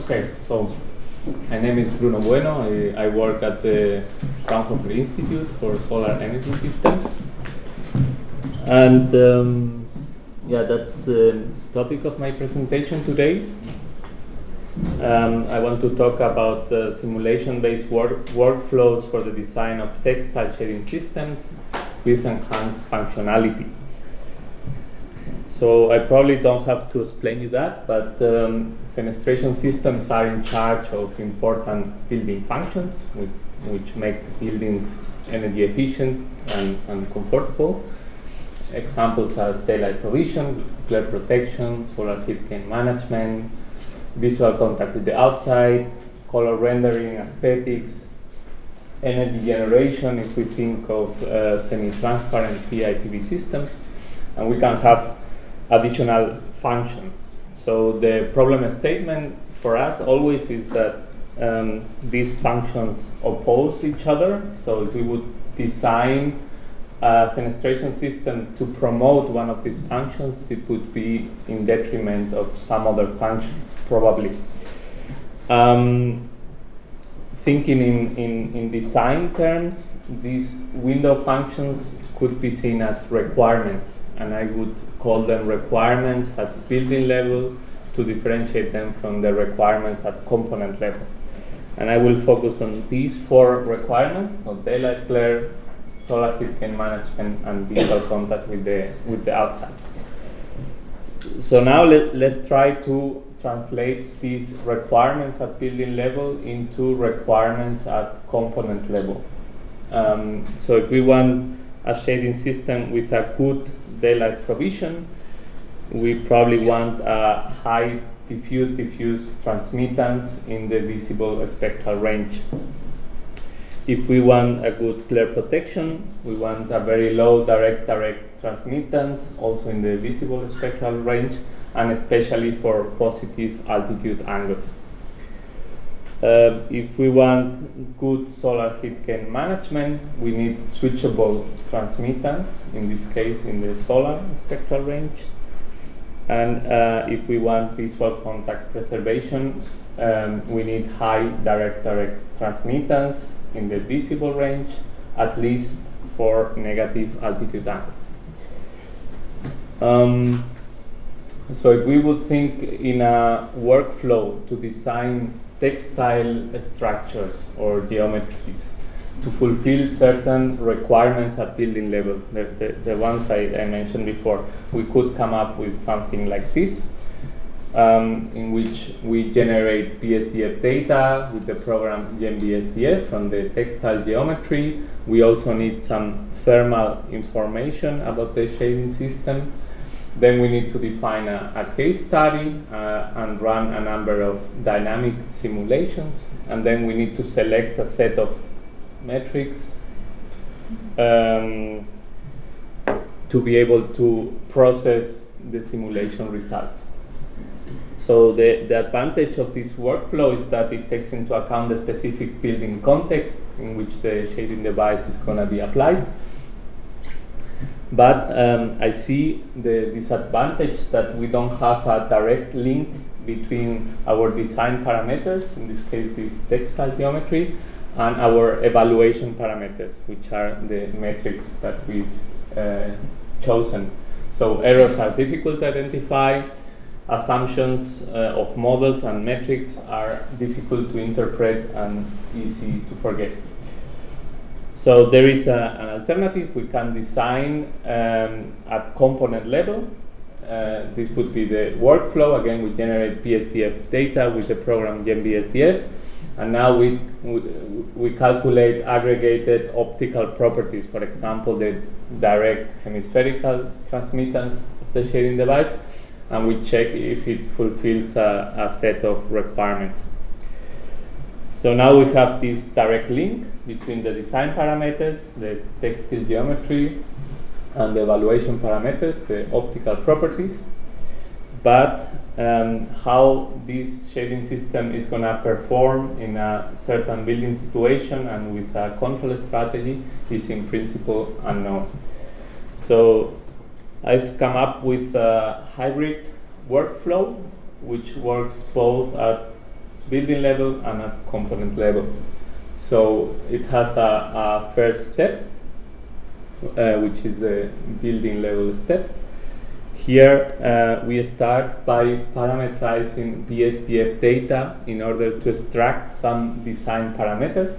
Okay, so my name is Bruno Bueno. I work at the Fraunhofer Institute for Solar Energy Systems. And that's the topic of my presentation today. I want to talk about simulation-based workflows for the design of textile shading systems with enhanced functionality. So I probably don't have to explain you that, but fenestration systems are in charge of important building functions, which make buildings energy efficient and comfortable. Examples are daylight provision, glare protection, solar heat gain management, visual contact with the outside, color rendering, aesthetics, energy generation if we think of semi-transparent PIPV systems, and we can have additional functions. So the problem statement for us always is that these functions oppose each other. So if we would design a fenestration system to promote one of these functions, it would be in detriment of some other functions, probably. Thinking in design terms, these window functions could be seen as requirements, and I would call them requirements at building level to differentiate them from the requirements at component level. And I will focus on these four requirements: so daylight glare, solar heat gain management, and visual contact with the outside. So now let's try to translate these requirements at building level into requirements at component level. So if we want a shading system with a good daylight provision, we probably want a high diffuse transmittance in the visible spectral range. If we want a good glare protection, we want a very low direct transmittance, also in the visible spectral range, and especially for positive altitude angles. If we want good solar heat gain management, we need switchable transmittance, in this case in the solar spectral range. And if we want visual contact preservation, we need high direct transmittance in the visible range, at least for negative altitude angles. So if we would think in a workflow to design textile structures or geometries to fulfill certain requirements at building level, the ones I mentioned before, we could come up with something like this, in which we generate BSDF data with the program GenBSDF from the textile geometry. We also need some thermal information about the shading system. Then we need to define a case study and run a number of dynamic simulations. And then we need to select a set of metrics to be able to process the simulation results. So the advantage of this workflow is that it takes into account the specific building context in which the shading device is going to be applied. But I see the disadvantage that we don't have a direct link between our design parameters, in this case this textile geometry, and our evaluation parameters, which are the metrics that we've chosen. So errors are difficult to identify, assumptions of models and metrics are difficult to interpret and easy to forget. So there is an alternative. We can design at component level. This would be the workflow. Again, we generate BSDF data with the program GenBSDF, and now we calculate aggregated optical properties. For example, the direct hemispherical transmittance of the shading device, and we check if it fulfills a set of requirements. So now we have this direct link between the design parameters, the textile geometry, and the evaluation parameters, the optical properties. But how this shading system is going to perform in a certain building situation and with a control strategy is in principle unknown. So I've come up with a hybrid workflow which works both at building level and at component level. So it has a first step, which is the building level step. Here we start by parameterizing BSDF data in order to extract some design parameters,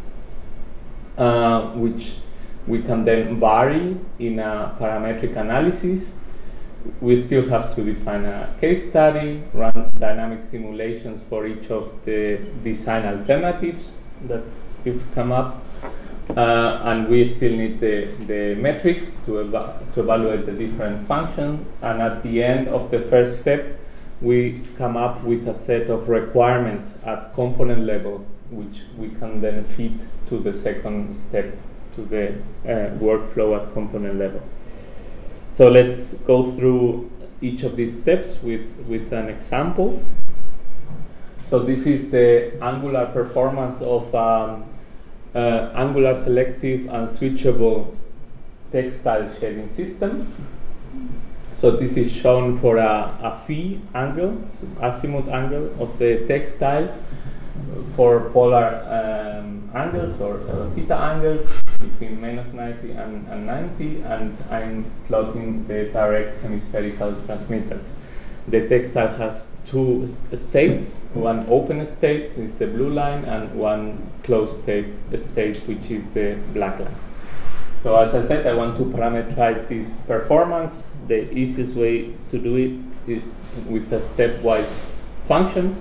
which we can then vary in a parametric analysis. We still have to define a case study, run dynamic simulations for each of the design alternatives that have come up, and we still need the metrics to evaluate the different functions. And at the end of the first step, we come up with a set of requirements at component level, which we can then feed to the second step, to the workflow at component level. So let's go through each of these steps with an example. So this is the angular performance of angular selective and switchable textile shading system. So this is shown for a phi angle, azimuth angle of the textile for polar angles or theta angles between -90 and 90, and I'm plotting the direct hemispherical transmittance. The textile has two states, one open state is the blue line and one closed state, which is the black line. So as I said, I want to parameterize this performance. The easiest way to do it is with a stepwise function.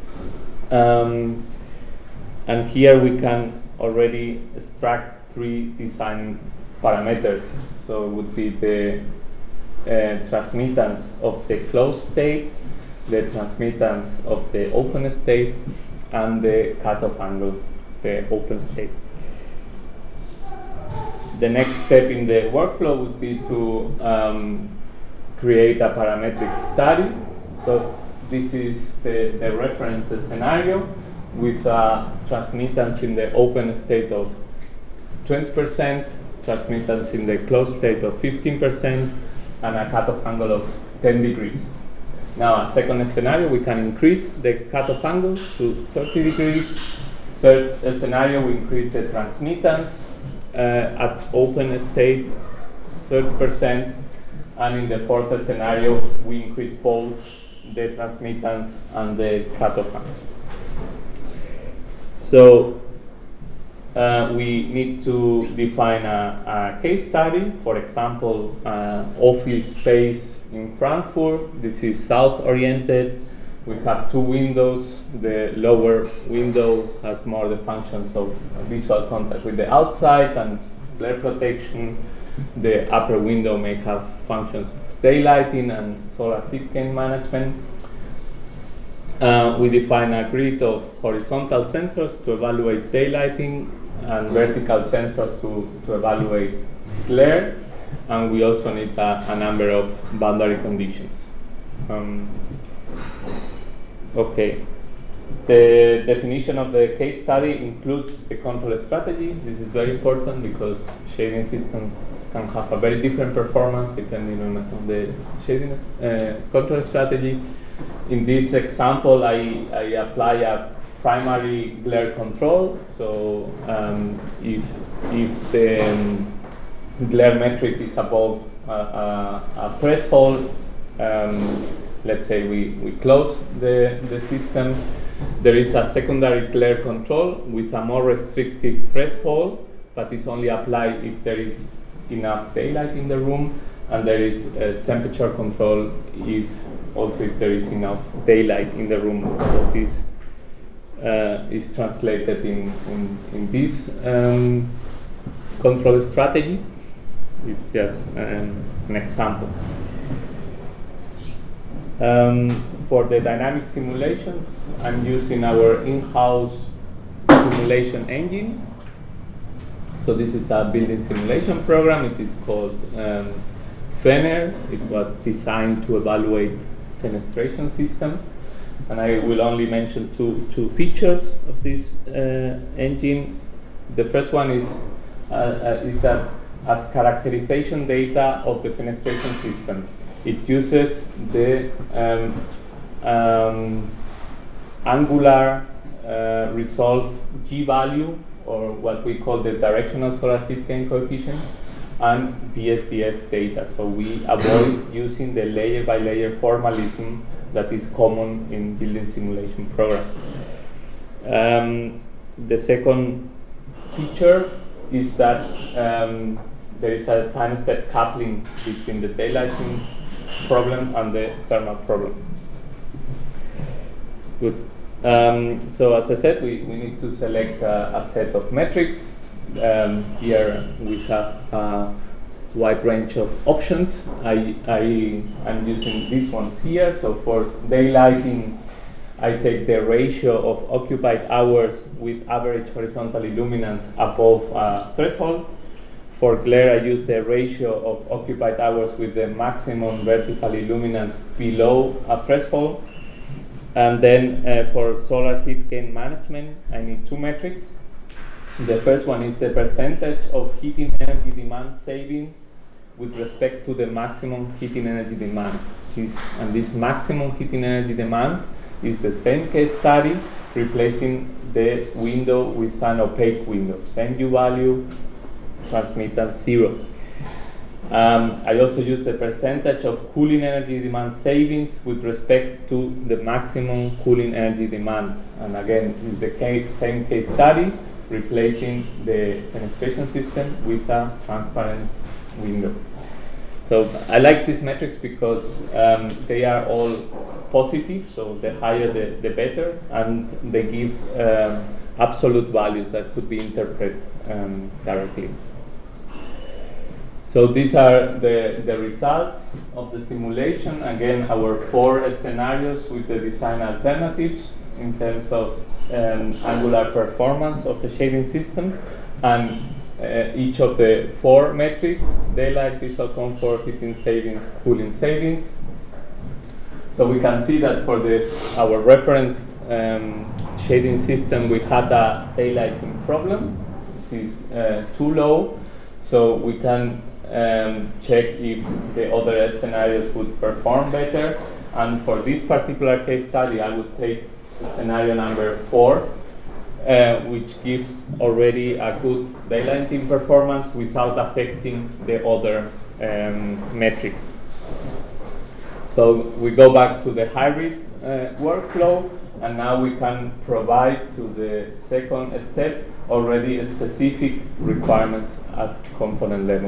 And here we can already extract three design parameters. So it would be the transmittance of the closed state, the transmittance of the open state, and the cutoff angle, the open state. The next step in the workflow would be to create a parametric study. So this is the reference scenario with a transmittance in the open state of 20%, transmittance in the closed state of 15%, and a cutoff angle of 10 degrees. Now, a second scenario, we can increase the cutoff angle to 30 degrees. Third scenario, we increase the transmittance at open state 30%, and in the fourth scenario, we increase both the transmittance and the cutoff angle. So we need to define a case study. For example, office space in Frankfurt. This is south-oriented. We have two windows. The lower window has more the functions of visual contact with the outside and glare protection. The upper window may have functions of daylighting and solar heat gain management. We define a grid of horizontal sensors to evaluate daylighting and vertical sensors to evaluate glare, and we also need a number of boundary conditions. Okay, the definition of the case study includes the control strategy. This is very important because shading systems can have a very different performance depending on the shading control strategy. In this example, I apply a primary glare control. So if the glare metric is above a threshold, let's say we close the system. There is a secondary glare control with a more restrictive threshold, but it's only applied if there is enough daylight in the room, and there is temperature control if there is enough daylight in the room. So this is translated in this control strategy. It's just an example. For the dynamic simulations, I'm using our in-house simulation engine. So this is a building simulation program. It is called FENER. It was designed to evaluate fenestration systems. And I will only mention two features of this engine. The first one is that as characterization data of the fenestration system, it uses the angular resolve G value, or what we call the directional solar heat gain coefficient, and BSDF data. So we avoid using the layer by layer formalism that is common in building simulation program. The second feature is that there is a time step coupling between the daylighting problem and the thermal problem. Good. So as I said, we need to select a set of metrics. Here we have a wide range of options. I'm using these ones here. So for daylighting, I take the ratio of occupied hours with average horizontal illuminance above a threshold. For glare, I use the ratio of occupied hours with the maximum vertical illuminance below a threshold. And then for solar heat gain management, I need two metrics. The first one is the percentage of heating energy demand savings with respect to the maximum heating energy demand. And this maximum heating energy demand is the same case study, replacing the window with an opaque window. Same U value, transmittance 0. I also use the percentage of cooling energy demand savings with respect to the maximum cooling energy demand. And again, this is the same case study, replacing the fenestration system with a transparent window. So I like these metrics because they are all positive, so the higher the better, and they give absolute values that could be interpreted directly. So these are the results of the simulation. Again, our 4 scenarios with the design alternatives in terms of angular performance of the shading system, and each of the 4 metrics: daylight, visual comfort, heating savings, cooling savings. So we can see that for our reference shading system, we had a daylighting problem. It is too low, so we can check if the other scenarios would perform better. And for this particular case study, I would take scenario number 4, which gives already a good daylighting performance without affecting the other metrics. So we go back to the hybrid workflow, and now we can provide to the second step already specific requirements at component level.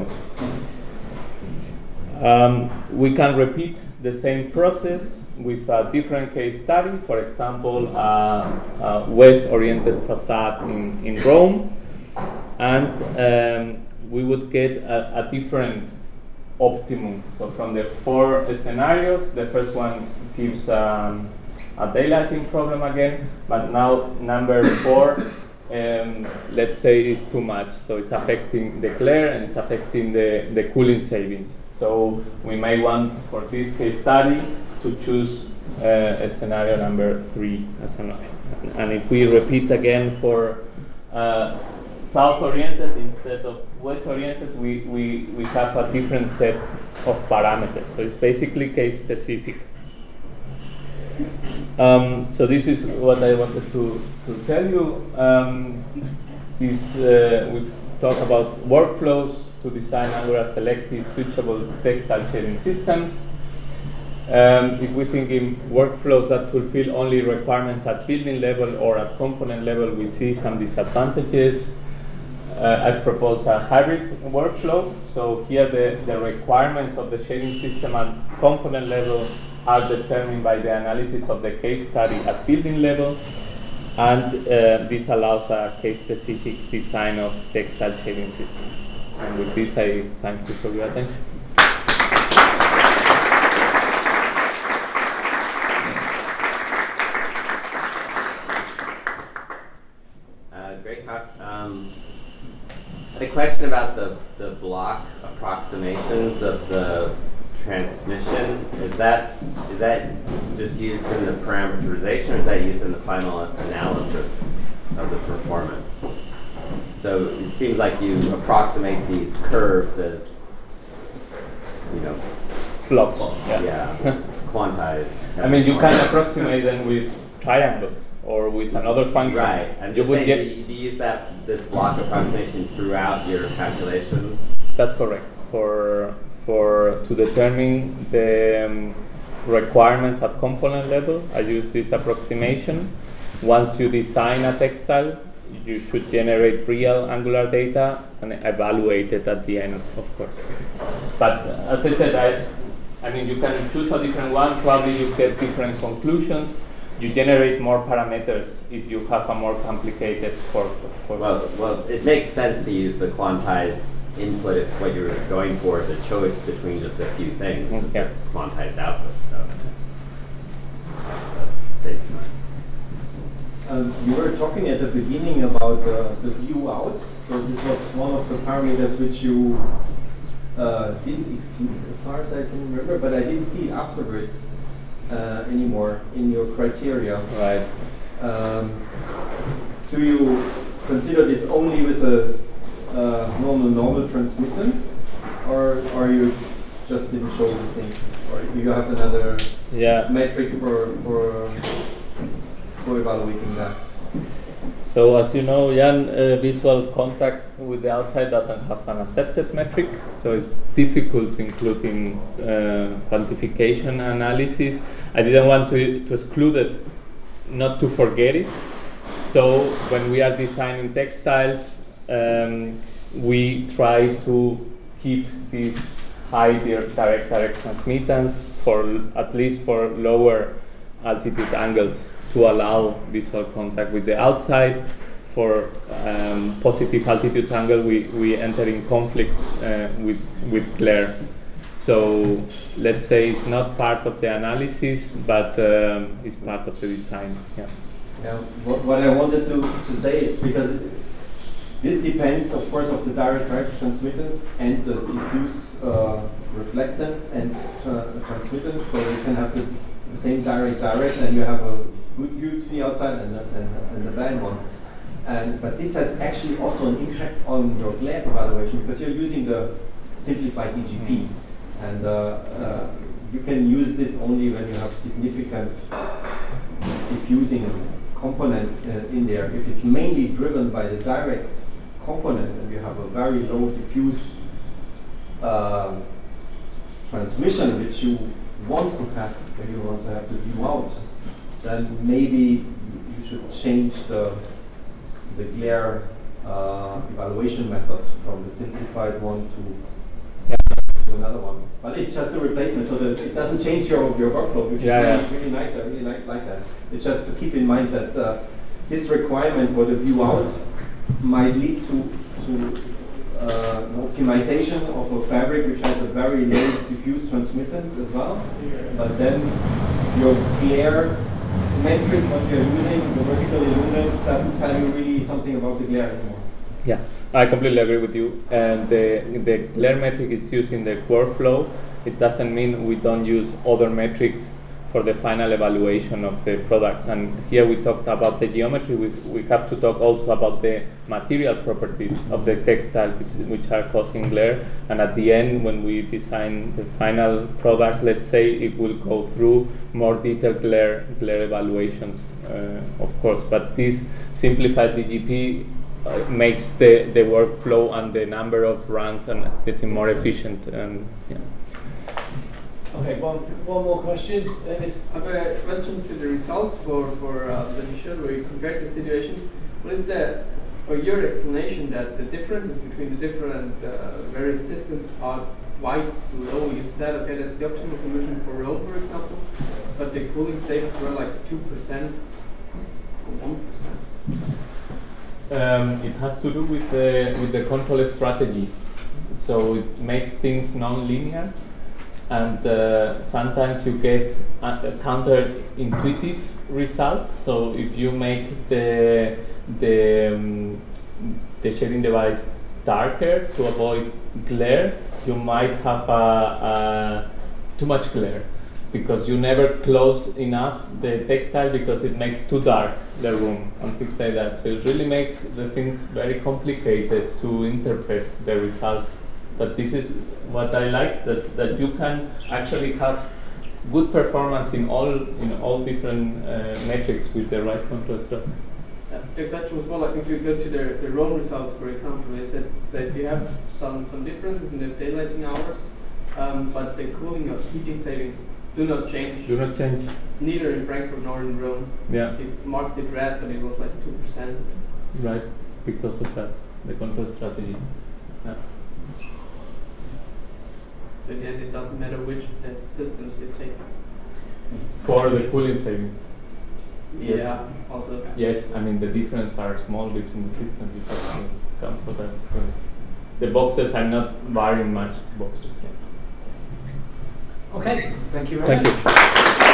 We can repeat the same process with a different case study. For example, a west-oriented facade in Rome, and we would get a different optimum. So from the 4 scenarios, the first one gives a daylighting problem again, but now number 4, let's say, is too much. So it's affecting the glare and it's affecting the cooling savings. So we may want, for this case study, to choose a scenario number 3 as an option. And if we repeat again for south-oriented instead of west-oriented, we have a different set of parameters. So it's basically case-specific. So this is what I wanted to tell you. We've talked about workflows to design angular selective switchable textile shading systems. If we think in workflows that fulfill only requirements at building level or at component level, we see some disadvantages. I've proposed a hybrid workflow. So here the requirements of the shading system at component level are determined by the analysis of the case study at building level, and this allows a case-specific design of textile shading system. And with this, I thank you for your attention. Great talk. I had a question about the block approximations of the transmission. Is that just used in the parameterization, or is that used in the final analysis of the performance? So it seems like you approximate these curves as, plots. Yeah, quantized. I mean, you can approximate them with triangles or with another function. Right. I'm you just would saying, get do you use this block approximation throughout your calculations? That's correct. For to determine the requirements at component level, I use this approximation. Once you design a textile, you should generate real angular data and evaluate it at the end, of course. But as I said, I mean, you can choose a different one. Probably you get different conclusions. You generate more parameters if you have a more complicated corpus. Well, it makes sense to use the quantized input if what you're going for is a choice between just a few things. It's Yeah. the quantized output stuff. Saves time. You were talking at the beginning about the view out. So this was one of the parameters which you didn't exclude as far as I can remember, but I didn't see it afterwards anymore in your criteria. Right. Do you consider this only with a normal transmittance, or you just didn't show the thing, or do you have another metric for evaluating that? So as you know, Jan, visual contact with the outside doesn't have an accepted metric, so it's difficult to include in quantification analysis. I didn't want to exclude it, not to forget it. So when we are designing textiles, we try to keep this high direct transmittance at least for lower altitude angles, to allow visual contact with the outside. For positive altitude angle, we enter in conflict with glare. So let's say it's not part of the analysis, but it's part of the design. Yeah. What I wanted to say is, because this depends, of course, of the direct transmittance and the diffuse reflectance and transmittance. So you can have the same direct, and you have a good view to the outside and a bad one. But this has actually also an impact on your glare evaluation, because you're using the simplified DGP, and you can use this only when you have significant diffusing component in there. If it's mainly driven by the direct component and you have a very low diffuse transmission, which you want to have when you want to have the view out, then maybe you should change the glare evaluation method from the simplified one to another one. But it's just a replacement, so that it doesn't change your workflow, which is really nice. I really like that. It's just to keep in mind that this requirement for the view out might lead to an optimization of a fabric which has a very low diffuse transmittance as well. But then your glare metric, what you're using, the vertical illuminance, doesn't tell you really something about the glare anymore. Yeah, I completely agree with you. And the glare metric is used in the workflow. It doesn't mean we don't use other metrics for the final evaluation of the product. And here we talked about the geometry. We have to talk also about the material properties of the textile, which are causing glare. And at the end, when we design the final product, let's say, it will go through more detailed glare evaluations, of course. But this simplified DGP makes the workflow and the number of runs and getting more efficient. Okay, one more question, David. I have a question to the results for the mission where you compared the situations. What is your explanation that the differences between the different various systems are wide to low? You said, okay, that's the optimal solution for row, for example, but the cooling savings were like 2% or 1%. It has to do with the control strategy. So it makes things non-linear. And sometimes you get counterintuitive results. So if you make the shading device darker to avoid glare, you might have too much glare, because you never close enough the textile because it makes too dark the room and things like that. So it really makes the things very complicated to interpret the results. But this is what I like, that you can actually have good performance in all different metrics with the right control structure. The question was more like if you go to the Rhone results, for example, they said that you have some differences in the daylighting hours, but the cooling of heating savings do not change. Do not change. Neither in Frankfurt nor in Rhone. Yeah. It marked it red, but it was like 2%. Right, because of that, the control strategy. Yeah. So in the end, it doesn't matter which of the systems you take. For the cooling savings. Yeah, Yes. also. Yes, I mean the difference are small between the systems. You have to count for that. The boxes are not varying much. Boxes. Okay, thank you very Thank much. you.